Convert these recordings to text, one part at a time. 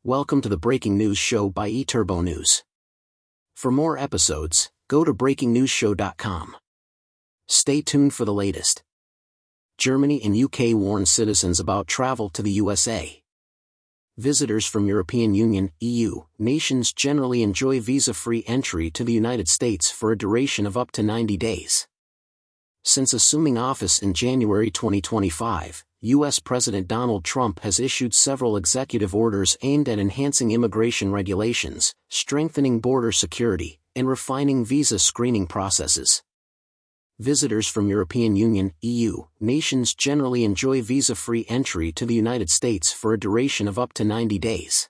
Welcome to the Breaking News Show by eTurbo News. For more episodes, go to breakingnewsshow.com. Stay tuned for the latest. Germany and UK warn citizens about travel to the USA. Visitors from European Union (EU) nations generally enjoy visa-free entry to the United States for a duration of up to 90 days. Since assuming office in January 2025, U.S. President Donald Trump has issued several executive orders aimed at enhancing immigration regulations, strengthening border security, and refining visa screening processes. Visitors from European Union (EU) nations generally enjoy visa-free entry to the United States for a duration of up to 90 days.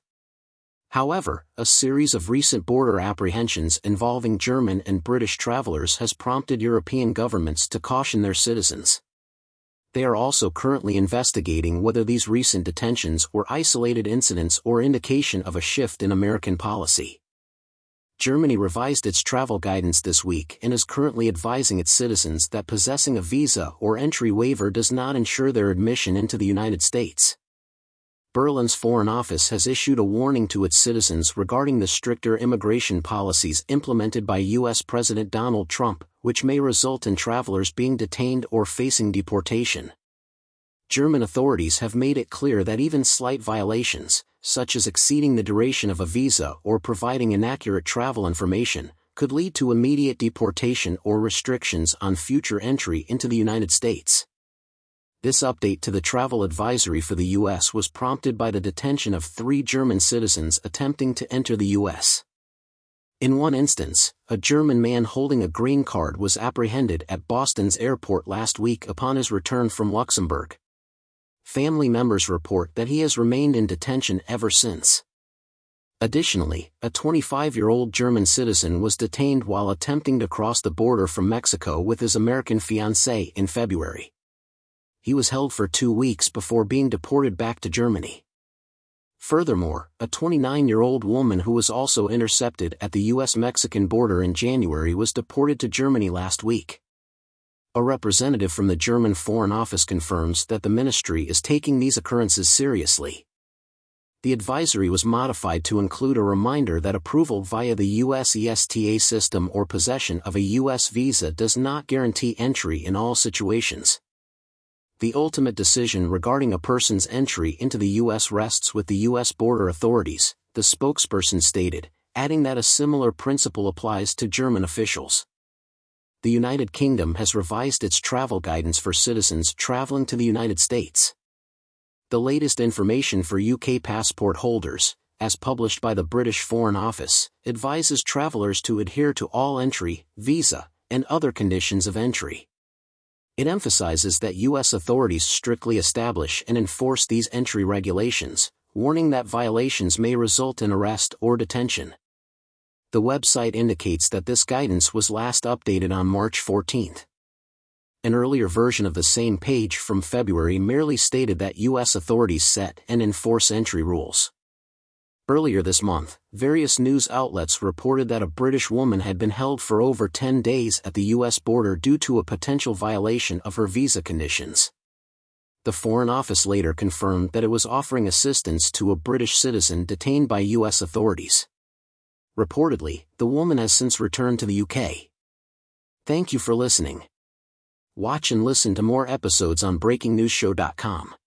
However, a series of recent border apprehensions involving German and British travelers has prompted European governments to caution their citizens. They are also currently investigating whether these recent detentions were isolated incidents or indication of a shift in American policy. Germany revised its travel guidance this week and is currently advising its citizens that possessing a visa or entry waiver does not ensure their admission into the United States. Berlin's Foreign Office has issued a warning to its citizens regarding the stricter immigration policies implemented by U.S. President Donald Trump, which may result in travelers being detained or facing deportation. German authorities have made it clear that even slight violations, such as exceeding the duration of a visa or providing inaccurate travel information, could lead to immediate deportation or restrictions on future entry into the United States. This update to the travel advisory for the U.S. was prompted by the detention of 3 German citizens attempting to enter the U.S. In one instance, a German man holding a green card was apprehended at Boston's airport last week upon his return from Luxembourg. Family members report that he has remained in detention ever since. Additionally, a 25-year-old German citizen was detained while attempting to cross the border from Mexico with his American fiancée in February. He was held for 2 weeks before being deported back to Germany. Furthermore, a 29-year-old woman who was also intercepted at the U.S.-Mexican border in January was deported to Germany last week. A representative from the German Foreign Office confirms that the ministry is taking these occurrences seriously. The advisory was modified to include a reminder that approval via the U.S. ESTA system or possession of a U.S. visa does not guarantee entry in all situations. The ultimate decision regarding a person's entry into the U.S. rests with the U.S. border authorities, the spokesperson stated, adding that a similar principle applies to German officials. The United Kingdom has revised its travel guidance for citizens traveling to the United States. The latest information for UK passport holders, as published by the British Foreign Office, advises travelers to adhere to all entry, visa, and other conditions of entry. It emphasizes that U.S. authorities strictly establish and enforce these entry regulations, warning that violations may result in arrest or detention. The website indicates that this guidance was last updated on March 14. An earlier version of the same page from February merely stated that U.S. authorities set and enforce entry rules. Earlier this month, various news outlets reported that a British woman had been held for over 10 days at the U.S. border due to a potential violation of her visa conditions. The Foreign Office later confirmed that it was offering assistance to a British citizen detained by U.S. authorities. Reportedly, the woman has since returned to the UK. Thank you for listening. Watch and listen to more episodes on breakingnewsshow.com.